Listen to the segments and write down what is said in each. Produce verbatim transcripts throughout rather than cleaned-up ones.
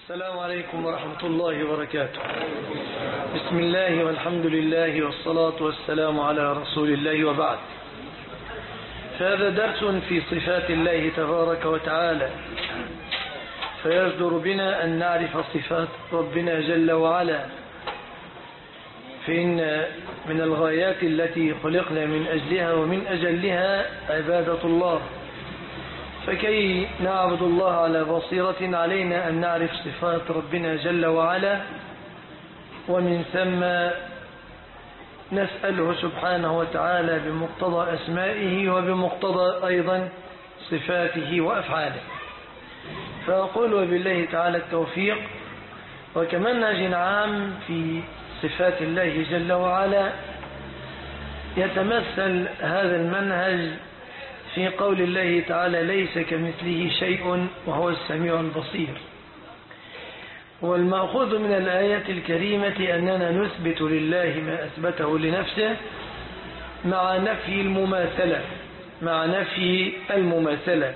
السلام عليكم ورحمة الله وبركاته. بسم الله والحمد لله والصلاة والسلام على رسول الله وبعد. فهذا درس في صفات الله تبارك وتعالى، فيجدر بنا أن نعرف صفات ربنا جل وعلا، فإن من الغايات التي خلقنا من أجلها ومن أجلها عبادة الله، فكي نعبد الله على بصيرة علينا أن نعرف صفات ربنا جل وعلا، ومن ثم نسأله سبحانه وتعالى بمقتضى أسمائه وبمقتضى أيضا صفاته وأفعاله. فأقول وبالله تعالى التوفيق. وكمنهج عام في صفات الله جل وعلا يتمثل هذا المنهج في قول الله تعالى: ليس كمثله شيء وهو السميع البصير. والمأخوذ من الآية الكريمة أننا نثبت لله ما أثبته لنفسه مع نفي المماثلة مع نفي المماثلة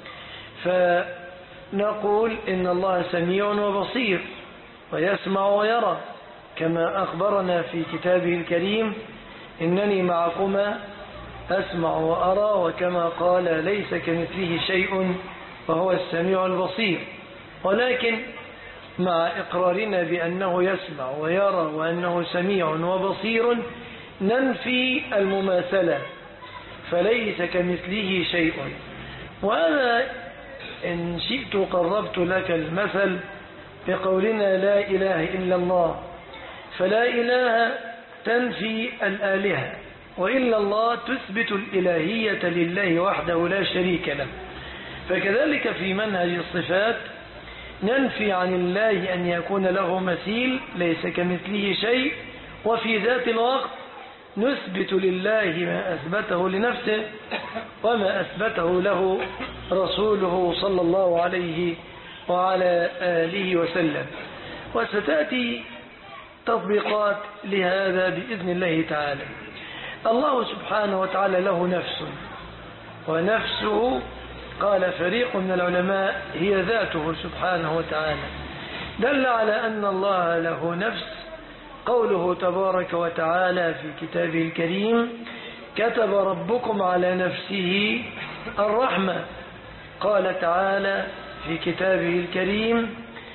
فنقول إن الله سميع وبصير ويسمع ويرى، كما أخبرنا في كتابه الكريم: إنني معكما أسمع وأرى، وكما قال: ليس كمثله شيء وهو السميع البصير. ولكن مع إقرارنا بأنه يسمع ويرى وأنه سميع وبصير ننفي المماثلة، فليس كمثله شيء. وأنا إن شئت قربت لك المثل بقولنا: لا إله إلا الله. فلا إله تنفي الآلهة، وإلا الله تثبت الإلهية لله وحده لا شريك له. فكذلك في منهج الصفات ننفي عن الله أن يكون له مثيل، ليس كمثله شيء، وفي ذات الوقت نثبت لله ما أثبته لنفسه وما أثبته له رسوله صلى الله عليه وعلى آله وسلم. وستأتي تطبيقات لهذا بإذن الله تعالى. الله سبحانه وتعالى له نفس، ونفسه قال فريق من العلماء هي ذاته سبحانه وتعالى. دل على أن الله له نفس قوله تبارك وتعالى في كتابه الكريم: كتب ربكم على نفسه الرحمة. قال تعالى في كتابه الكريم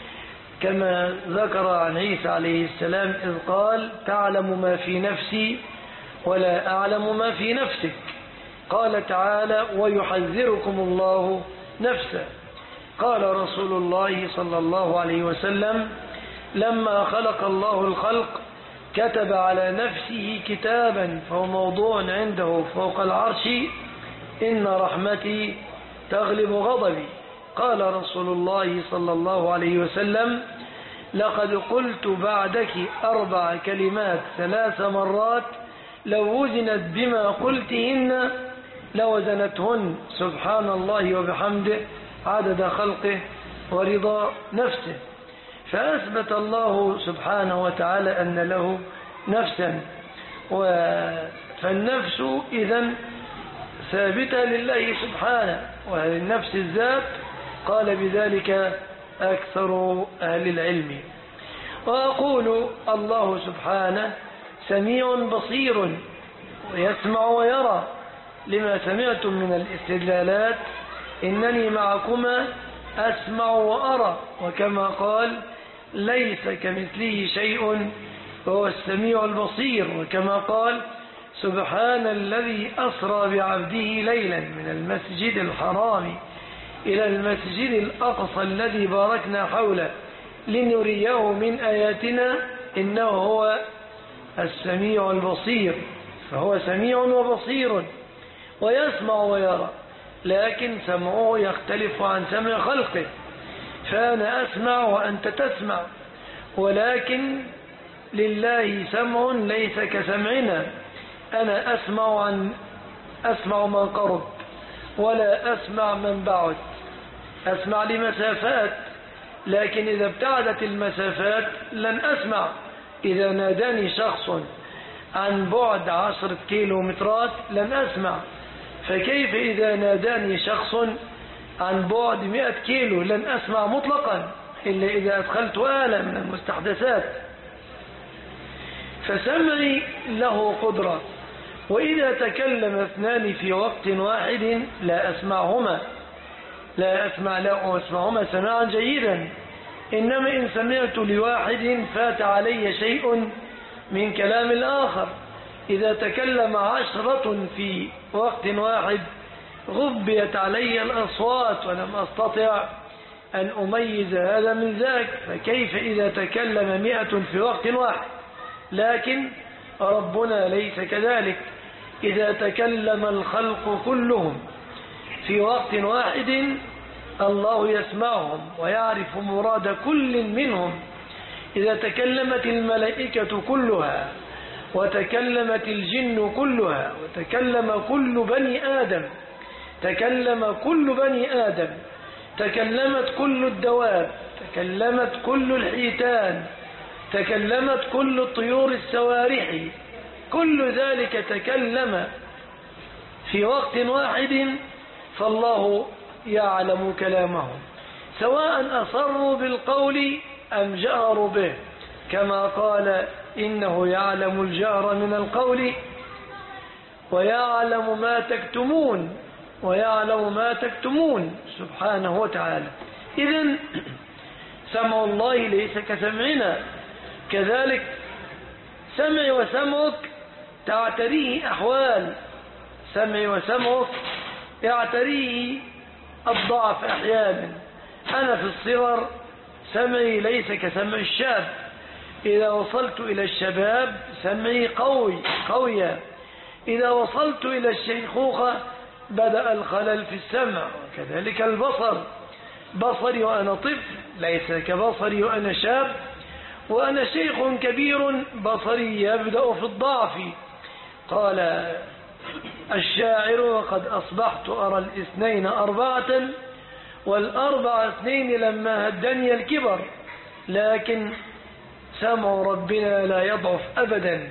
كما ذكر عن عيسى عليه السلام إذ قال: تعلم ما في نفسي ولا أعلم ما في نفسك. قال تعالى: ويحذركم الله نفسه. قال رسول الله صلى الله عليه وسلم: لما خلق الله الخلق كتب على نفسه كتابا فهو موضوع عنده فوق العرش: إن رحمتي تغلب غضبي. قال رسول الله صلى الله عليه وسلم: لقد قلت بعدك أربع كلمات ثلاث مرات لو وزنت بما قلتهن لوزنتهن، سبحان الله وبحمده عدد خلقه ورضا نفسه. فأثبت الله سبحانه وتعالى أن له نفسا، فالنفس إذن ثابتة لله سبحانه، وهذه النفس الذات قال بذلك أكثر أهل العلم. وأقول الله سبحانه سميع بصير ويسمع ويرى، لما سمعتم من الاستدلالات: إنني معكما أسمع وأرى، وكما قال: ليس كمثله شيء وهو السميع البصير، وكما قال: سبحان الذي أسرى بعبده ليلا من المسجد الحرام إلى المسجد الأقصى الذي باركنا حوله لنريه من آياتنا إنه هو السميع البصير. فهو سميع وبصير ويسمع ويرى، لكن سمعه يختلف عن سمع خلقه. فأنا أسمع وأنت تسمع، ولكن لله سمع ليس كسمعنا. أنا أسمع عن أسمع من قرب ولا أسمع من بعد، أسمع لمسافات، لكن إذا ابتعدت المسافات لن أسمع. إذا ناداني شخص عن بعد عشرة كيلومترات لن أسمع، فكيف إذا ناداني شخص عن بعد مئة كيلو؟ لن أسمع مطلقا. إلا إذا أدخلت آلة من المستحدثات. فسمعي له قدرة، وإذا تكلم اثنان في وقت واحد لا أسمعهما لا أسمع لا أسمعهما سماعا جيدا، إنما إن سمعت لواحد فات علي شيء من كلام الآخر. إذا تكلم عشرة في وقت واحد غبيت علي الأصوات ولم أستطع أن أميز هذا من ذاك، فكيف إذا تكلم مئة في وقت واحد؟ لكن ربنا ليس كذلك. إذا تكلم الخلق كلهم في وقت واحد الله يسمعهم ويعرف مراد كل منهم. إذا تكلمت الملائكة كلها وتكلمت الجن كلها وتكلم كل بني آدم تكلم كل بني آدم تكلمت كل الدواب تكلمت كل الحيتان تكلمت كل الطيور السوارح، كل ذلك تكلم في وقت واحد، فالله يعلم كلامهم سواء أصروا بالقول أم جهروا به، كما قال إنه يعلم الجهر من القول ويعلم ما تكتمون ويعلم ما تكتمون سبحانه وتعالى. إذن سمع الله ليس كسمعنا، كذلك سمعي وسمعك تعتريه أحوال. سمعي وسمعك يعتريه الضعف أحيانا. أنا في الصغر سمعي ليس كسمع الشاب، إذا وصلت إلى الشباب سمعي قوي قويا، إذا وصلت إلى الشيخوخة بدأ الخلل في السمع. وكذلك البصر، بصري وأنا طفل ليس كبصري وأنا شاب، وأنا شيخ كبير بصري يبدأ في الضعف. قال الشاعر وقد أصبحت أرى الاثنين أربعة والأربع اثنين لما هدني الكبر، لكن سمع ربنا لا يضعف أبدا،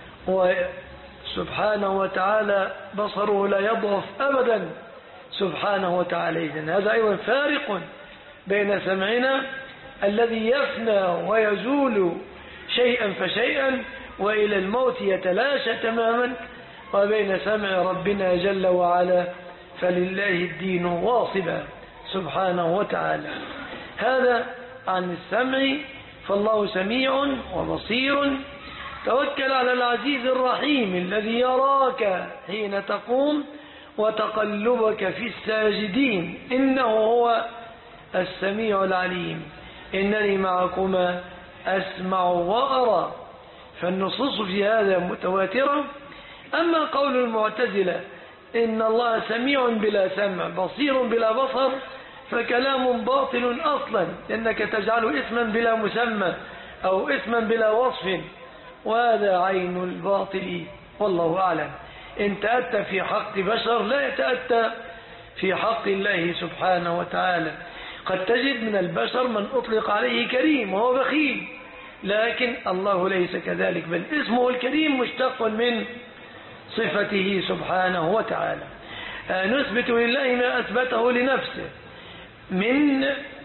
وسبحانه وتعالى بصره لا يضعف أبدا سبحانه وتعالى. إذن هذا أيضا فارق بين سمعنا الذي يفنى ويزول شيئا فشيئا وإلى الموت يتلاشى تماما، وبين سمع ربنا جل وعلا فلله الدين واصبا سبحانه وتعالى. هذا عن السمع، فالله سميع وبصير. توكل على العزيز الرحيم الذي يراك حين تقوم وتقلبك في الساجدين، إنه هو السميع العليم. إنني معكما أسمع وأرى. فالنصوص في هذا متواترة. أما قول المعتزلة إن الله سميع بلا سمع بصير بلا بصر فكلام باطل أصلا، لأنك تجعل اسما بلا مسمى أو اسما بلا وصف، وهذا عين الباطل والله أعلم. إن تأتى في حق بشر لا يتأتى في حق الله سبحانه وتعالى. قد تجد من البشر من أطلق عليه كريم وهو بخيل، لكن الله ليس كذلك، بل اسمه الكريم مشتق من صفته سبحانه وتعالى. نثبت لله ما أثبته لنفسه من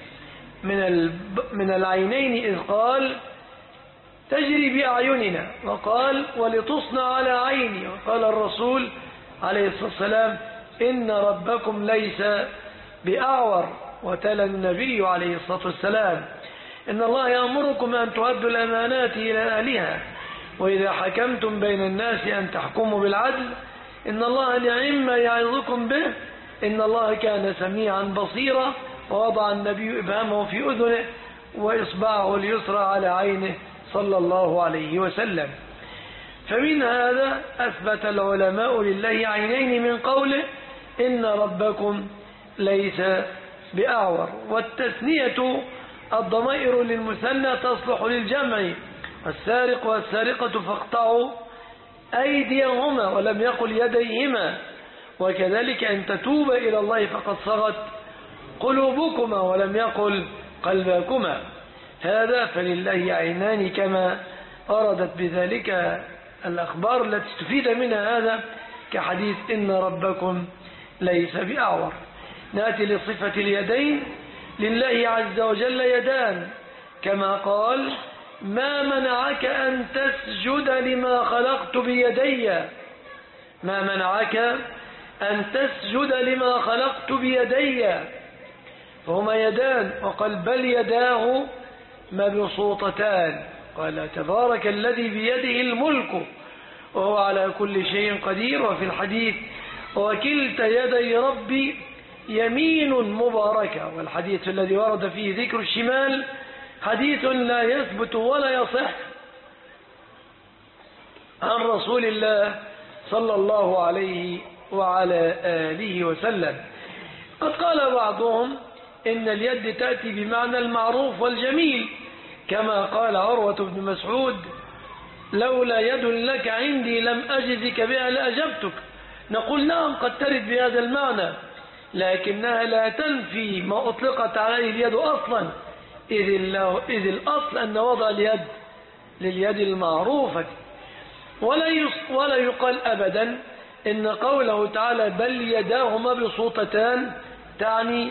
من من العينين، إذ قال تجري بأعيننا، وقال ولتصنع على عيني، وقال الرسول عليه الصلاة والسلام إن ربكم ليس بأعور، وتلا النبي عليه الصلاة والسلام إن الله يأمركم أن تؤدوا الأمانات إلى أهلها وإذا حكمتم بين الناس أن تحكموا بالعدل إن الله نعم ما يعظكم به إن الله كان سميعا بصيرا. ووضع النبي إبهامه في أذنه وإصبعه اليسرى على عينه صلى الله عليه وسلم. فمن هذا أثبت العلماء لله عينين من قوله إن ربكم ليس بأعور. والتثنية الضمائر للمثنى تصلح للجمع، السارق والسارقة فاقطعوا أيديهما ولم يقل يديهما، وكذلك أن تتوب إلى الله فقد صغت قلوبكما ولم يقل قلبكما. هذا فلله عينان كما أردت بذلك الأخبار التي استفيد منها هذا، كحديث إن ربكم ليس بأعور. نأتي لصفة اليدين. لله عز وجل يدان، كما قال: ما منعك أن تسجد لما خلقت بيدي، ما منعك أن تسجد لما خلقت بيدي، فهما يدان. وقال: بل يداه مبسوطتان. قال: تبارك الذي بيده الملك وهو على كل شيء قدير. وفي الحديث: وكلتا يدي ربي يمين مباركة. والحديث الذي ورد فيه ذكر الشمال حديث لا يثبت ولا يصح عن رسول الله صلى الله عليه وعلى آله وسلم. قد قال بعضهم إن اليد تأتي بمعنى المعروف والجميل، كما قال عروة بن مسعود: لولا يد لك عندي لم أجزك بها لأجبتك. نقول: نعم، قد ترد بهذا المعنى، لكنها لا تنفي ما أطلقت عليه اليد أصلا، إذ الأصل أن وضع اليد لليد المعروفة. ولا ولا يقال أبدا إن قوله تعالى: بل يداه مبسوطتان تعني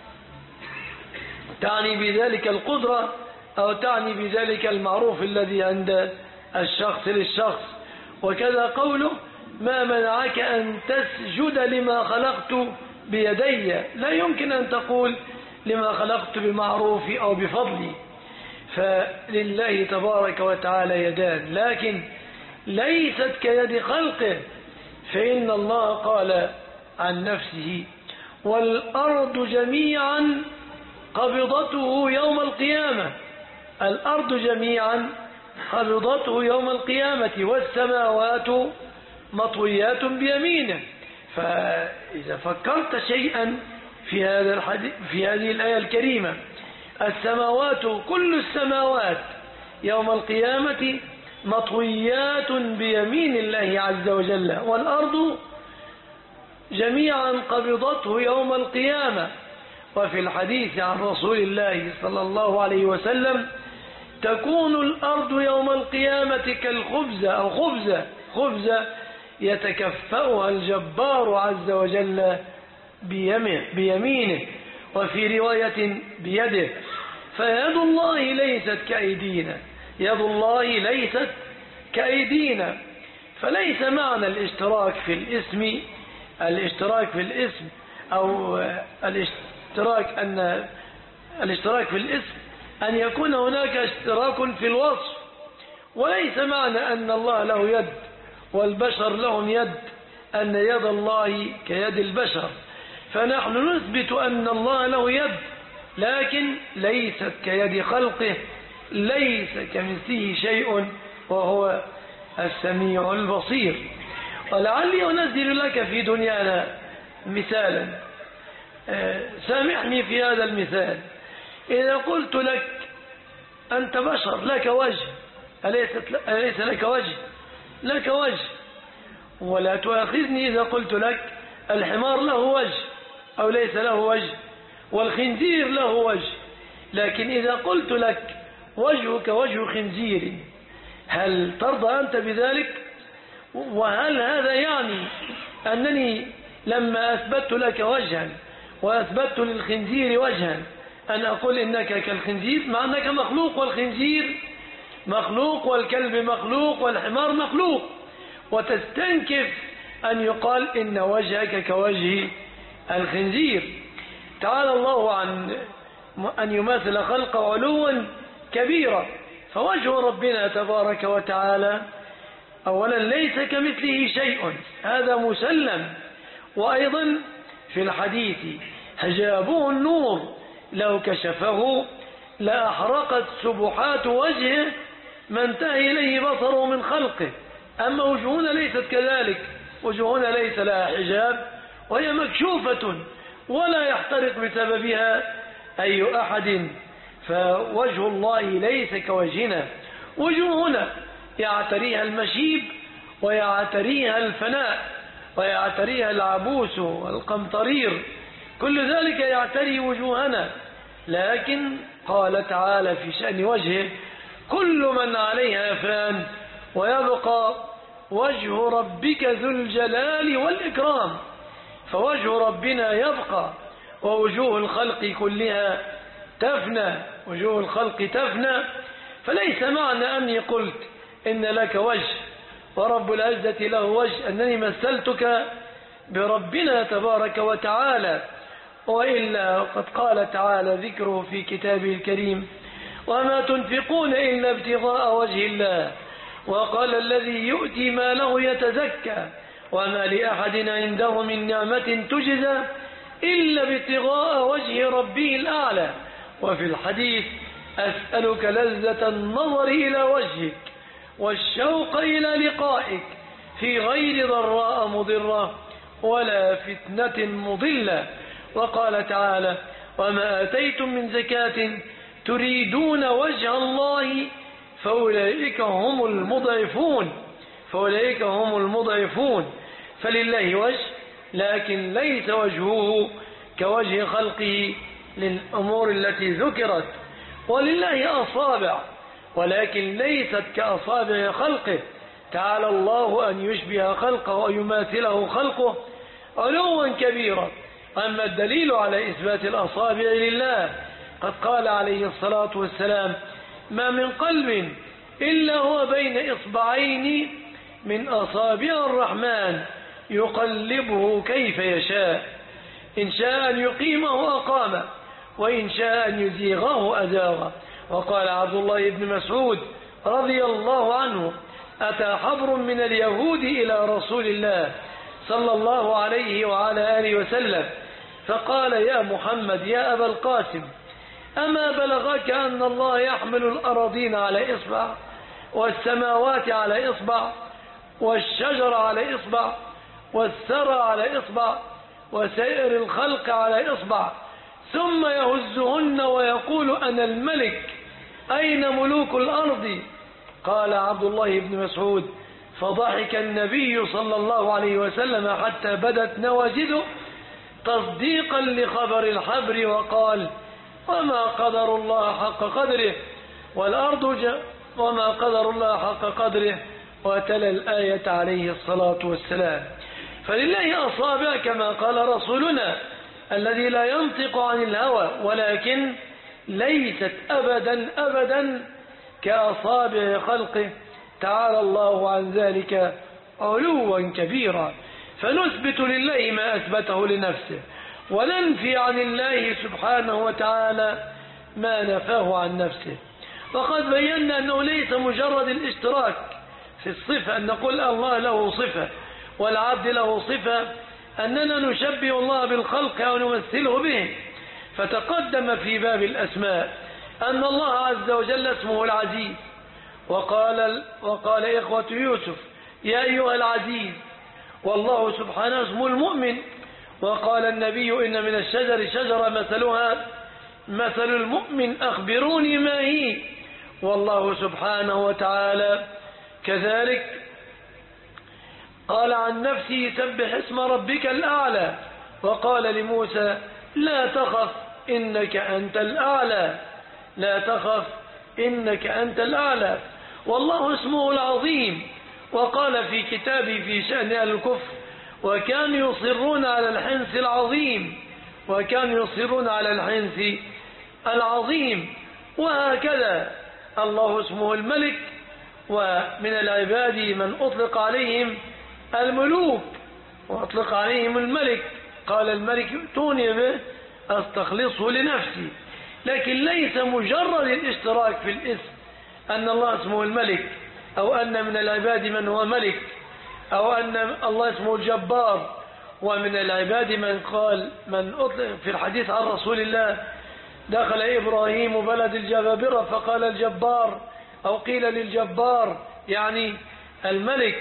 تعني بذلك القدرة، أو تعني بذلك المعروف الذي عند الشخص للشخص. وكذا قوله: ما منعك أن تسجد لما خلقت بيدي، لا يمكن أن تقول لما خلقت بمعروفي أو بفضلي. فلله تبارك وتعالى يدان، لكن ليست كيد خلقه، فإن الله قال عن نفسه: والأرض جميعا قبضته يوم القيامة. الأرض جميعا قبضته يوم القيامة والسماوات مطويات بيمينه. فإذا فكرت شيئا في هذا الحديث في هذه الآية الكريمة: السماوات كل السماوات يوم القيامة مطويات بيمين الله عز وجل، والأرض جميعا قبضته يوم القيامة. وفي الحديث عن رسول الله صلى الله عليه وسلم: تكون الأرض يوم القيامة كالخبزة أو خبزة خبزة يتكفأها الجبار عز وجل بيمينه، وفي رواية بيده. فيد الله ليست كأيدينا، يد الله ليست كأيدينا. فليس معنى الاشتراك في الاسم الاشتراك في الاسم أو الاشتراك أن الاشتراك في الاسم أن يكون هناك اشتراك في الوصف، وليس معنى أن الله له يد والبشر لهم يد أن يد الله كيد البشر. فنحن نثبت أن الله له يد، لكن ليست كيد خلقه، ليس كمثله شيء وهو السميع البصير. ولعلي أنزل لك في دنيانا مثالا، سامحني في هذا المثال. إذا قلت لك: أنت بشر لك وجه، أليس لك وجه؟ لك وجه. ولا تؤاخذني إذا قلت لك: الحمار له وجه أو ليس له وجه، والخنزير له وجه. لكن إذا قلت لك: وجهك وجه خنزير، هل ترضى أنت بذلك؟ وهل هذا يعني أنني لما أثبت لك وجها وأثبت للخنزير وجها أن أقول إنك كالخنزير، مع أنك مخلوق، والخنزير مخلوق، والكلب مخلوق، والحمار مخلوق، وتستنكف أن يقال إن وجهك كوجه الخنزير؟ تعالى الله عن أن يماثل خلقه علوا كبيرا. فوجه ربنا تبارك وتعالى أولا ليس كمثله شيء، هذا مسلم. وأيضا في الحديث: حجابه النور، لو كشفه لأحرقت سبحات وجهه ما انتهى إليه بصره من خلقه. أما وجهنا ليست كذلك، وجهنا ليس لها حجاب، وهي مكشوفة ولا يحترق بسببها أي أحد. فوجه الله ليس كوجهنا، وجوهنا يعتريها المشيب ويعتريها الفناء ويعتريها العبوس والقمطرير، كل ذلك يعتري وجوهنا. لكن قال تعالى في شأن وجهه: كل من عليها فان ويبقى وجه ربك ذو الجلال والإكرام. فوجه ربنا يبقى، ووجوه الخلق كلها تفنى، وجوه الخلق تفنى، فليس معنى أني قلت إن لك وجه ورب العزة له وجه أنني مثلتك بربنا تبارك وتعالى، وإلا قد قال تعالى ذكره في كتابه الكريم: وما تنفقون إلا ابتغاء وجه الله، وقال الذي يؤتي ماله يتزكى وما لأحد عنده من نعمة تجزى إلا ابتغاء وجه ربه الأعلى. وفي الحديث: أسألك لذة النظر إلى وجهك والشوق إلى لقائك في غير ضراء مضرة ولا فتنة مضلة. وقال تعالى: وما آتيتم من زكاة تريدون وجه الله فأولئك هم المضعفون فأولئك هم المضعفون فلله وجه، لكن ليس وجهه كوجه خلقه للأمور التي ذكرت. ولله أصابع ولكن ليست كأصابع خلقه، تعالى الله أن يشبه خلقه ويماثله خلقه علوا كبيرا. أما الدليل على إثبات الأصابع لله، قد قال عليه الصلاة والسلام: ما من قلب إلا هو بين إصبعين من أصابع الرحمن يقلبه كيف يشاء، إن شاء أن يقيمه أقامه وإن شاء أن يزيغه أزاغه. وقال عبد الله بن مسعود رضي الله عنه: أتى حبر من اليهود إلى رسول الله صلى الله عليه وعلى آله وسلم فقال: يا محمد يا أبا القاسم، أما بلغك أن الله يحمل الأراضين على إصبع والسماوات على إصبع والشجر على إصبع والثرى على إصبع وسائر الخلق على إصبع، ثم يهزهن ويقول: أنا الملك، أين ملوك الأرض؟ قال عبد الله بن مسعود: فضحك النبي صلى الله عليه وسلم حتى بدت نواجذه تصديقا لخبر الحبر، وقال: وما قدر الله حق قدره والأرض ج... وما قدر الله حق قدره، وتلا الآية عليه الصلاة والسلام. فلله أصابع كما قال رسولنا الذي لا ينطق عن الهوى، ولكن ليست أبدا أبدا كأصابع خلقه، تعالى الله عن ذلك علوا كبيرا. فنثبت لله ما أثبته لنفسه، وننفي عن الله سبحانه وتعالى ما نفاه عن نفسه. وقد بينا أنه ليس مجرد الاشتراك في الصفة، أن نقول الله له صفة والعبد له صفة، أننا نشبه الله بالخلق أو نمثله به. فتقدم في باب الأسماء أن الله عز وجل اسمه العزيز، وقال, وقال إخوة يوسف: يا أيها العزيز. والله سبحانه اسمه المؤمن، وقال النبي: إن من الشجر شجرة مثلها مثل المؤمن أخبروني ما هي. والله سبحانه وتعالى كذلك قال عن نفسه: سبح اسم ربك الأعلى. وقال لموسى: لا تخف إنك أنت الأعلى لا تخف إنك أنت الأعلى. والله اسمه العظيم، وقال في كتابه في شأن أهل الكفر: وكانوا يصرون على الحنث العظيم وكانوا يصرون على الحنث العظيم. وهكذا الله اسمه الملك، ومن العباد من أطلق عليهم الملوك وأطلق عليهم الملك، قال الملك: ائتوني به أستخلصه لنفسي. لكن ليس مجرد الاشتراك في الاسم أن الله اسمه الملك، أو أن من العباد من هو ملك، أو أن الله اسمه الجبار. ومن العباد من قال من أطلق في الحديث عن رسول الله: دخل إبراهيم بلد الجبابرة فقال الجبار، أو قيل للجبار يعني الملك.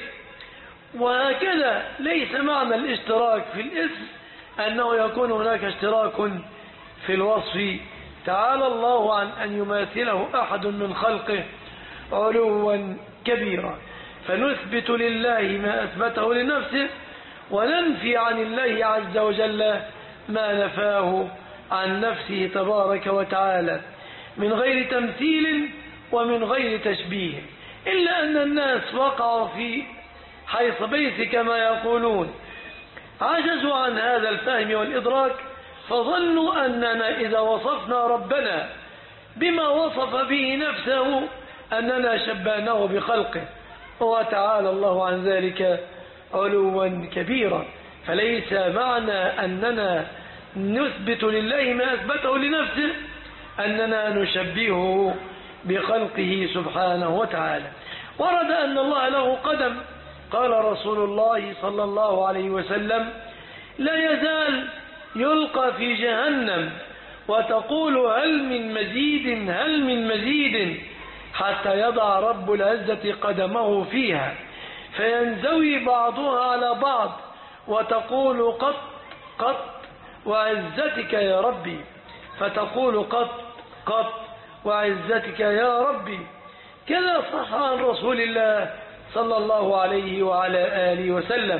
وهكذا ليس معنى الاشتراك في الاسم أنه يكون هناك اشتراك في الوصف، تعالى الله عن أن يماثله أحد من خلقه علوا كبيرا. فنثبت لله ما أثبته لنفسه، وننفي عن الله عز وجل ما نفاه عن نفسه تبارك وتعالى، من غير تمثيل ومن غير تشبيه. إلا أن الناس وقعوا في حيص بيت كما يقولون، عجزوا عن هذا الفهم والإدراك، فظنوا أننا إذا وصفنا ربنا بما وصف به نفسه أننا شبهناه بخلقه، وتعالى الله عن ذلك علوا كبيرا. فليس معنى أننا نثبت لله ما أثبته لنفسه أننا نشبهه بخلقه سبحانه وتعالى. ورد أن الله له قدم، قال رسول الله صلى الله عليه وسلم: لا يزال يلقى في جهنم وتقول هل من مزيد هل من مزيد حتى يضع رب العزة قدمه فيها فينزوي بعضها على بعض وتقول قط قط وعزتك يا ربي، فتقول قط قط وعزتك يا ربي. كذا صح عن رسول الله صلى الله عليه وعلى آله وسلم.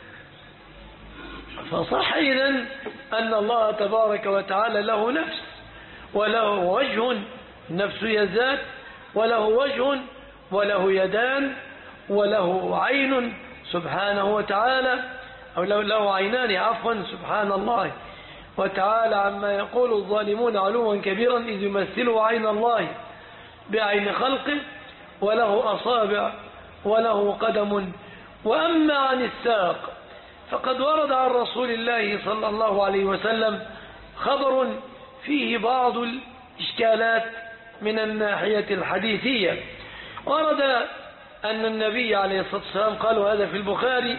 فصح إذن أن الله تبارك وتعالى له نفس وله وجه، نفس يزات، وله وجه وله يدان وله عين سبحانه وتعالى، أو له عينان عفوا سبحان الله وتعالى عما يقول الظالمون علوا كبيرا إذ يمثلوا عين الله بعين خلقه، وله أصابع وله قدم. وأما عن الساق فقد ورد عن رسول الله صلى الله عليه وسلم خبر فيه بعض الإشكالات من الناحية الحديثية. ورد أن النبي عليه الصلاة والسلام قال، وهذا في البخاري: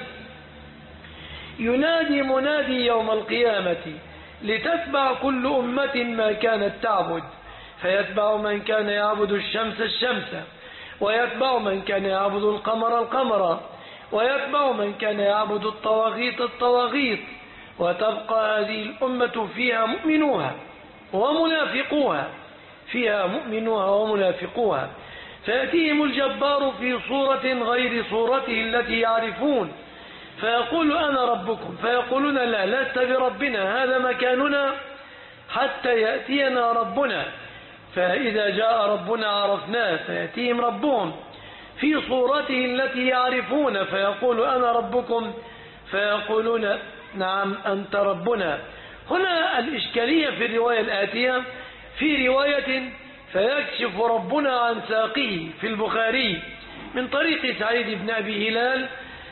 ينادي منادي يوم القيامة لتتبع كل أمة ما كانت تعبد، فيتبع من كان يعبد الشمس الشمس، ويتبع من كان يعبد القمر القمر، ويتبع من كان يعبد الطواغيت الطواغيت، وتبقى هذه الأمة فيها مؤمنوها ومنافقوها فيها مؤمنوها ومنافقوها، فيأتيهم الجبار في صورة غير صورته التي يعرفون فيقول أنا ربكم، فيقولون لا لست بربنا، هذا مكاننا حتى يأتينا ربنا. فإذا جاء ربنا عرفناه، فيأتيهم ربهم في صورته التي يعرفون فيقول أنا ربكم، فيقولون نعم أنت ربنا. هنا الإشكالية في الرواية الآتية، في رواية فيكشف ربنا عن ساقه في البخاري من طريق سعيد بن أبي هلال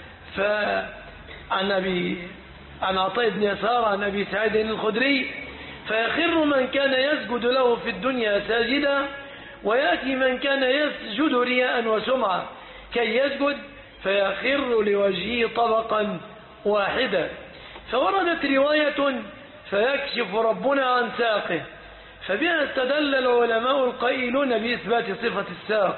فعن أبي عن عطاء بن يسار عن أبي سعيد الخدري، فيخر من كان يسجد له في الدنيا ساجدا، ويأتي من كان يسجد رياء وسمعة كي يسجد فيخر لوجهه طبقا واحدا. فوردت رواية فيكشف ربنا عن ساقه، فبها استدل العلماء القائلون بإثبات صفة الساق.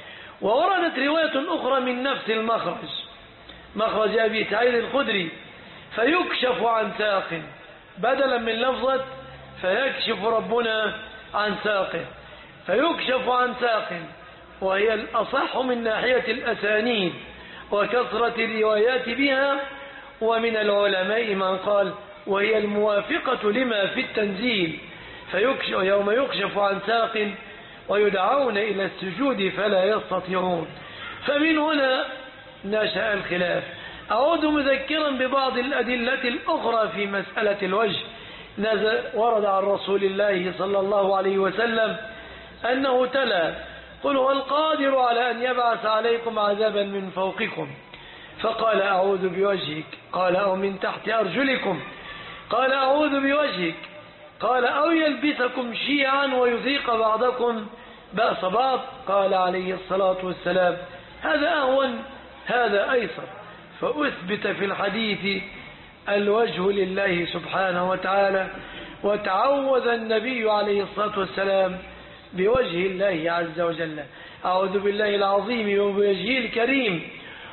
ووردت رواية أخرى من نفس المخرج، مخرج أبي سعيد الخدري، فيكشف عن ساق بدلا من لفظة فيكشف ربنا عن ساقه، فيكشف عن ساق، وهي الأصح من ناحية الأسانيد وكثرة الروايات بها. ومن العلماء من قال وهي الموافقة لما في التنزيل، فيكشف يوم يكشف عن ساق ويدعون إلى السجود فلا يستطيعون. فمن هنا نشأ الخلاف. أعود مذكرا ببعض الأدلة الأخرى في مسألة الوجه. نزل ورد عن رسول الله صلى الله عليه وسلم أنه تلا: قل هو القادر على أن يبعث عليكم عذابا من فوقكم، فقال أعوذ بوجهك، قال أو من تحت أرجلكم، قال أعوذ بوجهك، قال أو يلبسكم شيعا ويذيق بعضكم بأس بعض، قال عليه الصلاة والسلام هذا أهون هذا أيسر. فأثبت في الحديث الوجه لله سبحانه وتعالى، وتعوذ النبي عليه الصلاة والسلام بوجه الله عز وجل: أعوذ بالله العظيم وبوجهه الكريم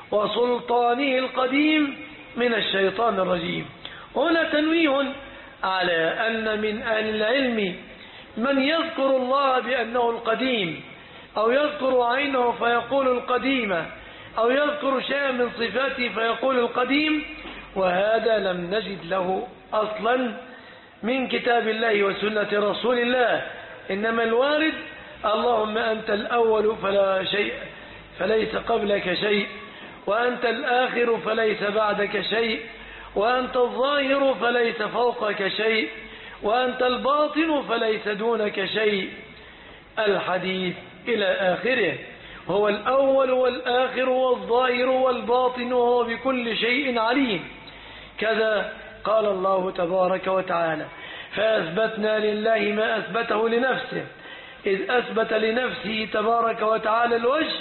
وسلطانه القديم من الشيطان الرجيم. هنا تنويه على أن من أهل العلم من يذكر الله بأنه القديم، أو يذكر عينه فيقول القديمة، أو يذكر شيئا من صفاته فيقول القديم، وهذا لم نجد له أصلا من كتاب الله وسنة رسول الله. إنما الوارد اللهم أنت الأول فلا شيء فليس قبلك شيء، وأنت الآخر فليس بعدك شيء، وأنت الظاهر فليس فوقك شيء، وأنت الباطن فليس دونك شيء، الحديث إلى آخره. هو الأول والآخر والظاهر والباطن وهو بكل شيء عليم. كذا قال الله تبارك وتعالى: فأثبتنا لله ما أثبته لنفسه، إذ أثبت لنفسه تبارك وتعالى الوجه،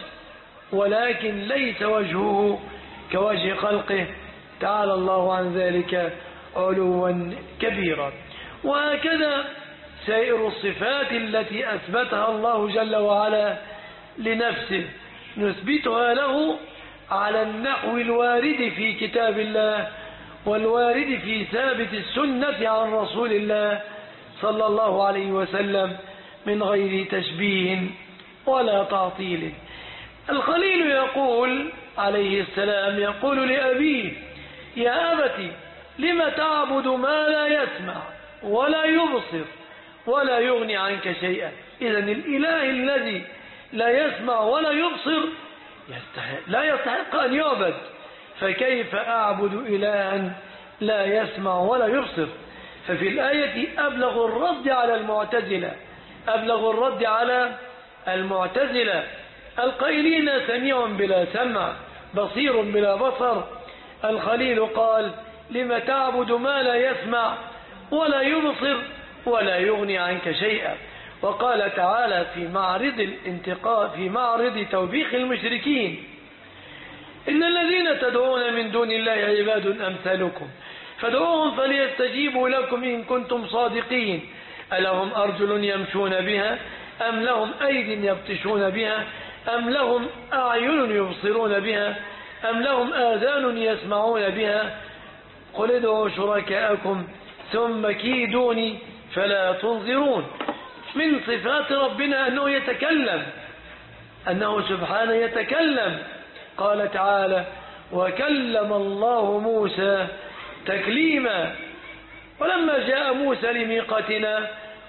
ولكن ليس وجهه كوجه خلقه، تعالى الله عن ذلك علوا كبيرا. وهكذا سائر الصفات التي أثبتها الله جل وعلا لنفسه نثبتها له على النحو الوارد في كتاب الله والوارد في ثابت السنة عن رسول الله صلى الله عليه وسلم من غير تشبيه ولا تعطيل. الخليل يقول عليه السلام، يقول لأبيه: يا أبت لم تعبد ما لا يسمع ولا يبصر ولا يغني عنك شيئا. إذن الإله الذي لا يسمع ولا يبصر يستحق لا يستحق أن يعبد، فكيف أعبد إلها لا يسمع ولا يبصر؟ ففي الآية أبلغ الرد على المعتزلة أبلغ الرد على المعتزلة القائلين سميع بلا سمع بصير بلا بصر. الخليل قال: لم تعبد ما لا يسمع ولا يبصر ولا يغني عنك شيئا. وقال تعالى في معرض الانتقاء في معرض توبيخ المشركين: إن الذين تدعون من دون الله عباد أمثالكم فادعوهم فليستجيبوا لكم إن كنتم صادقين، ألهم أرجل يمشون بها أم لهم أيد يبطشون بها أم لهم أعين يبصرون بها أم لهم آذان يسمعون بها، قل ادعوا شركاءكم ثم كيدوني فلا تنظرون. من صفات ربنا أنه يتكلم، أنه سبحانه يتكلم. قال تعالى: وكلم الله موسى تكليما. ولما جاء موسى لميقاتنا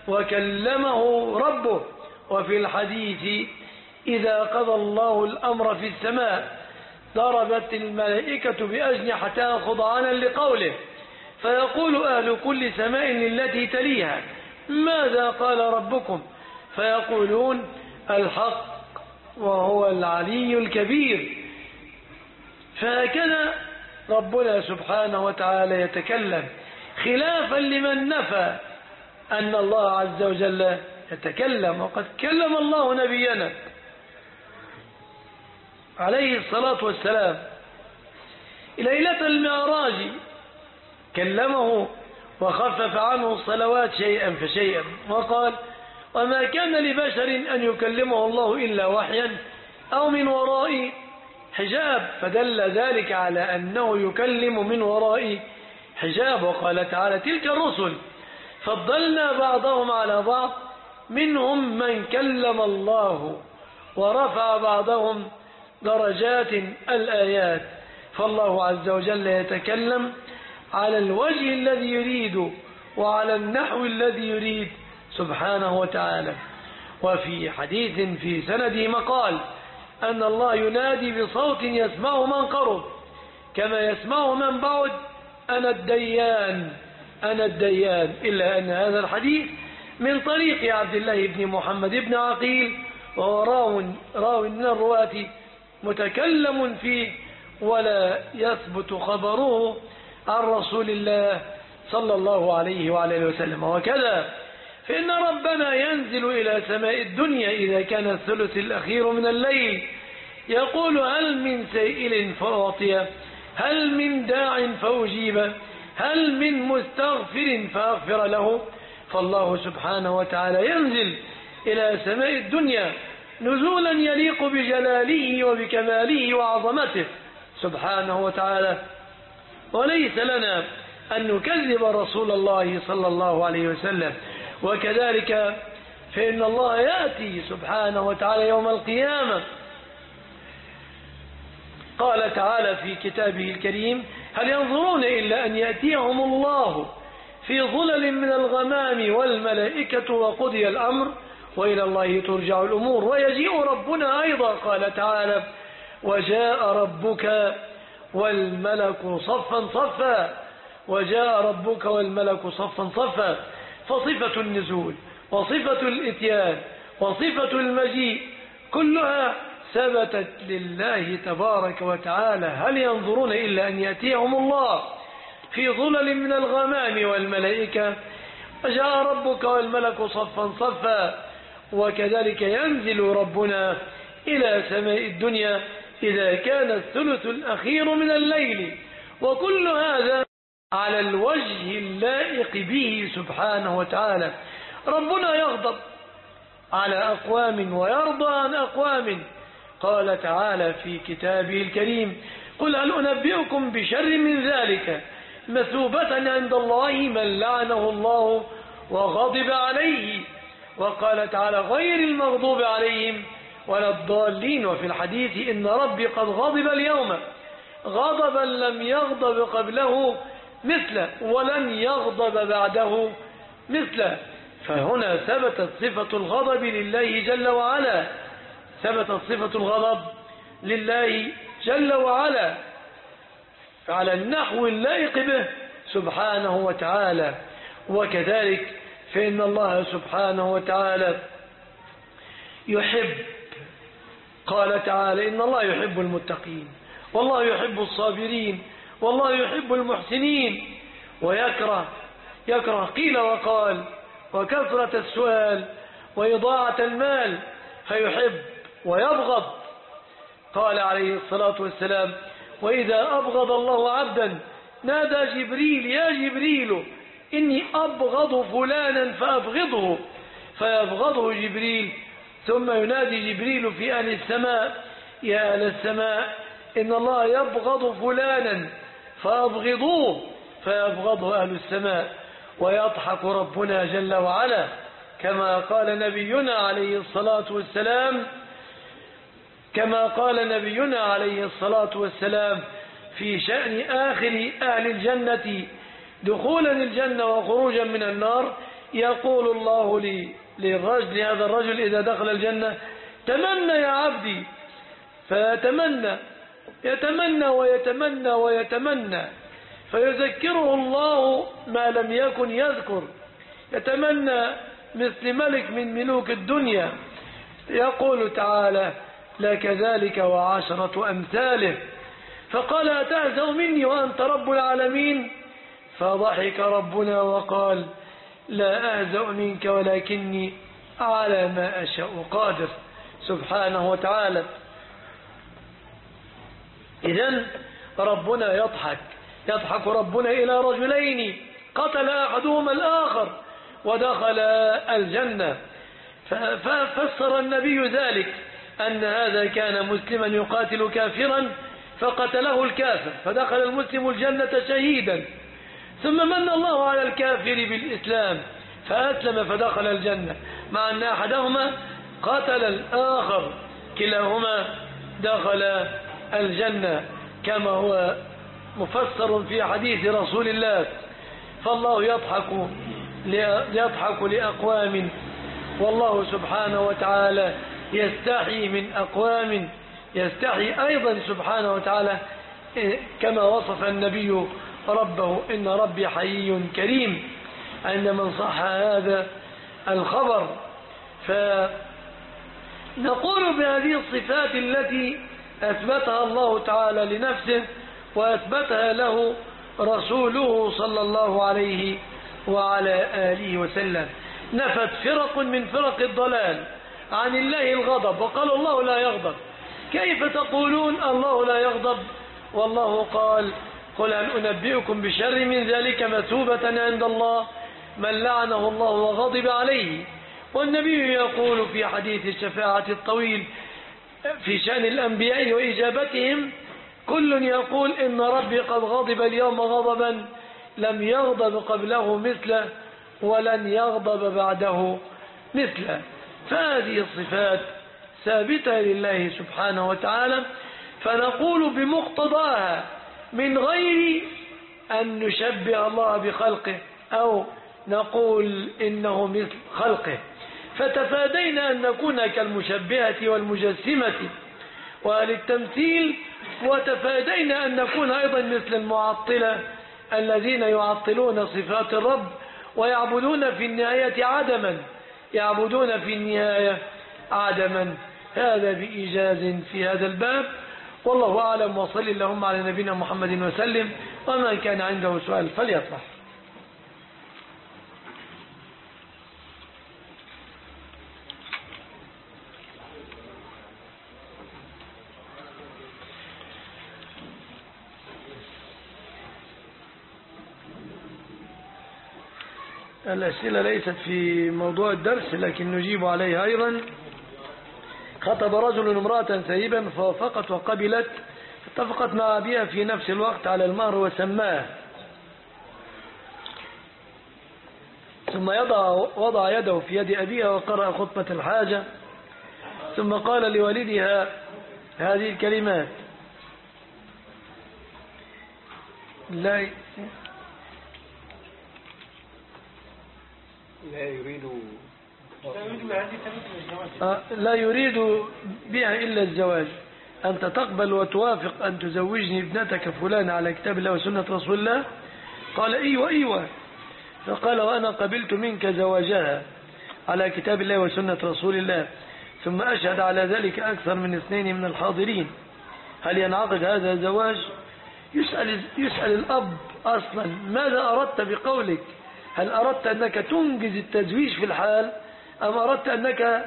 وكلمه ربه. وفي الحديث: إذا قضى الله الأمر في السماء ضربت الملائكة بأجنحتها خضعانا لقوله، فيقول أهل كل سماء للتي تليها: ماذا قال ربكم؟ فيقولون: الحق وهو العلي الكبير. فهكذا ربنا سبحانه وتعالى يتكلم، خلافا لمن نفى أن الله عز وجل يتكلم. وقد كلم الله نبينا عليه الصلاة والسلام ليلة المعراج، كلمه وخفف عنه الصلوات شيئا فشيئا، وقال: وما كان لبشر أن يكلمه الله إلا وحيا أو من وراء حجاب، فدل ذلك على أنه يكلم من وراء حجاب. وقال تعالى: تلك الرسل فضلنا بعضهم على بعض منهم من كلم الله ورفع بعضهم درجات الآيات. فالله عز وجل يتكلم على الوجه الذي يريد وعلى النحو الذي يريد سبحانه وتعالى. وفي حديث في سنده مقال أن الله ينادي بصوت يسمعه من قرب كما يسمعه من بعد: أنا الديان أنا الديان. إلا أن هذا الحديث من طريق عبد الله بن محمد بن عقيل، وهو راو, راو من الرواة متكلم فيه ولا يثبت خبره عن رسول الله صلى الله عليه وعلى اله وسلم. وكذا فإن ربنا ينزل إلى سماء الدنيا إذا كان الثلث الأخير من الليل، يقول: هل من سائل فأعطيه، هل من داع فأجيبه، هل من مستغفر فأغفر له. فالله سبحانه وتعالى ينزل إلى سماء الدنيا نزولا يليق بجلاله وبكماله وعظمته سبحانه وتعالى، وليس لنا أن نكذب رسول الله صلى الله عليه وسلم. وكذلك فإن الله يأتي سبحانه وتعالى يوم القيامة، قال تعالى في كتابه الكريم: هل ينظرون إلا أن يأتيهم الله في ظلل من الغمام والملائكة وقضي الأمر وإلى الله ترجع الأمور. ويجيء ربنا أيضا، قال تعالى: وجاء ربك والملك صفا صفا وجاء ربك والملك صفا صفا. فصفة النزول وصفة الإتيان وصفة المجيء كلها ثبتت لله تبارك وتعالى. هل ينظرون إلا أن يأتيهم الله في ظلل من الغمام والملائكة وجاء ربك والملك صفا صفا، وكذلك ينزل ربنا إلى سماء الدنيا إذا كان الثلث الأخير من الليل، وكل هذا على الوجه اللائق به سبحانه وتعالى. ربنا يغضب على أقوام ويرضى عن أقوام. قال تعالى في كتابه الكريم: قل هل أنبئكم بشر من ذلك مثوبة عند الله من لعنه الله وغضب عليه. وقال تعالى: غير المغضوب عليهم ولا الضالين. وفي الحديث: إن ربي قد غضب اليوم غضبا لم يغضب قبله مثله ولن يغضب بعده مثله. فهنا ثبتت صفة الغضب لله جل وعلا، ثبتت صفة الغضب لله جل وعلا على النحو اللائق به سبحانه وتعالى. وكذلك فإن الله سبحانه وتعالى يحب، قال تعالى: إن الله يحب المتقين والله يحب الصابرين والله يحب المحسنين. ويكره يكره قيل وقال وكثرة السؤال وإضاعة المال، فيحب ويبغض. قال عليه الصلاة والسلام: وإذا أبغض الله عبدا نادى جبريل: يا جبريل إني أبغض فلانا فأبغضه، فيبغضه جبريل. ثم ينادي جبريل في أهل السماء: يا أهل السماء إن الله يبغض فلانا فأبغضوه، فيبغضه أهل السماء. ويضحك ربنا جل وعلا كما قال نبينا عليه الصلاة والسلام كما قال نبينا عليه الصلاة والسلام في شأن آخر أهل الجنة دخولا الجنة وخروجا من النار: يقول الله للرجل هذا الرجل إذا دخل الجنة: تمنى يا عبدي، فيتمنى يتمنى ويتمنى ويتمنى، فيذكره الله ما لم يكن يذكر. يتمنى مثل ملك من ملوك الدنيا. يقول تعالى: لك ذلك وعشرة أمثاله. فقال: أتهزأ مني وأنت رب العالمين؟ فضحك ربنا وقال: لا أهزأ منك ولكني على ما أشاء قادر سبحانه وتعالى. إذن ربنا يضحك يضحك ربنا إلى رجلين قتل أحدهما الآخر ودخل الجنة. ففسر النبي ذلك أن هذا كان مسلما يقاتل كافرا فقتله الكافر فدخل المسلم الجنة شهيدا، ثم من الله على الكافر بالإسلام فأسلم فدخل الجنة، مع أن أحدهما قتل الآخر، كلاهما دخل الجنة كما هو مفسر في حديث رسول الله. فالله يضحك يضحك لأقوام، والله سبحانه وتعالى يستحي من أقوام، يستحي أيضا سبحانه وتعالى كما وصف النبي ربه: إن ربي حيي كريم، عندما صح هذا الخبر. فنقول بهذه الصفات التي أثبتها الله تعالى لنفسه وأثبتها له رسوله صلى الله عليه وعلى آله وسلم. نفت فرق من فرق الضلال عن الله الغضب وقال الله لا يغضب. كيف تقولون الله لا يغضب والله قال: قل هل أنبئكم بشر من ذلك مثوبة عند الله من لعنه الله وغضب عليه. والنبي يقول في حديث الشفاعة الطويل في شأن الأنبياء وإجابتهم: كل يقول إن ربي قد غضب اليوم غضبا لم يغضب قبله مثله ولن يغضب بعده مثله. فهذه الصفات ثابتة لله سبحانه وتعالى، فنقول بمقتضاها من غير أن نشبه الله بخلقه أو نقول إنه مثل خلقه، فتفادينا أن نكون كالمشبهة والمجسمة وأهل التمثيل، وتفادينا أن نكون أيضا مثل المعطلة الذين يعطلون صفات الرب ويعبدون في النهاية عدما يعبدون في النهاية عدما. هذا بإيجاز في هذا الباب، والله أعلم. وصل اللهم على نبينا محمد وسلم، ومن كان عنده سؤال فليطرح. الأسئلة ليست في موضوع الدرس لكن نجيب عليها أيضا. خطب رجل امرأة ثيبا فوافقت وقبلت، اتفقت مع أبيها في نفس الوقت على المهر وسماه، ثم يضع وضع يده في يد أبيها وقرأ خطبة الحاجة، ثم قال لوالدها هذه الكلمات: لا لا يريد لا يريد بها إلا الزواج، أنت تقبل وتوافق أن تزوجني ابنتك فلان على كتاب الله وسنة رسول الله؟ قال إيوة إيوة. فقال: وأنا قبلت منك زواجها على كتاب الله وسنة رسول الله. ثم أشهد على ذلك أكثر من اثنين من الحاضرين. هل ينعقد هذا الزواج؟ يسأل, يسأل الأب أصلا: ماذا أردت بقولك؟ هل أردت أنك تنجز التزويج في الحال، أم أردت أنك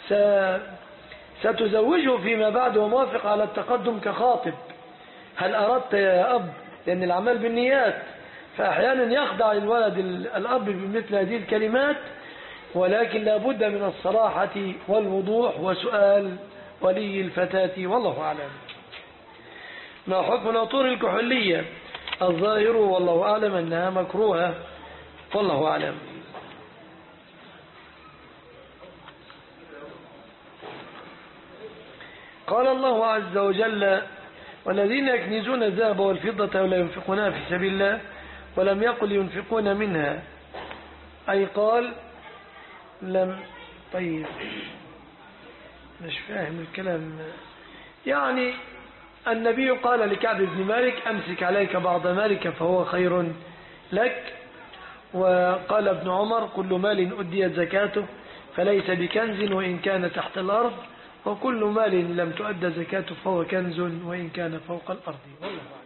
ستزوجه فيما بعد وموافق على التقدم كخاطب؟ هل أردت يا أب؟ لأن العمل بالنيات، فأحيانا يخدع الولد الأب بمثل هذه الكلمات، ولكن لا بد من الصراحة والوضوح وسؤال ولي الفتاة، والله أعلم. ما حكم العطور الكحولية؟ الظاهر والله أعلم أنها مكروهة، والله أعلم. قال الله عز وجل: والذين يكنزون الذهب والفضة ولا ينفقونها في سبيل الله، ولم يقل ينفقون منها، أي قال لم. طيب مش فاهم الكلام. يعني النبي قال لكعب بن مالك: أمسك عليك بعض مالك فهو خير لك. وقال ابن عمر: كل مال أديت زكاته فليس بكنز وإن كان تحت الأرض، وكل مال لم تؤد زكاته فهو كنز وإن كان فوق الأرض. والله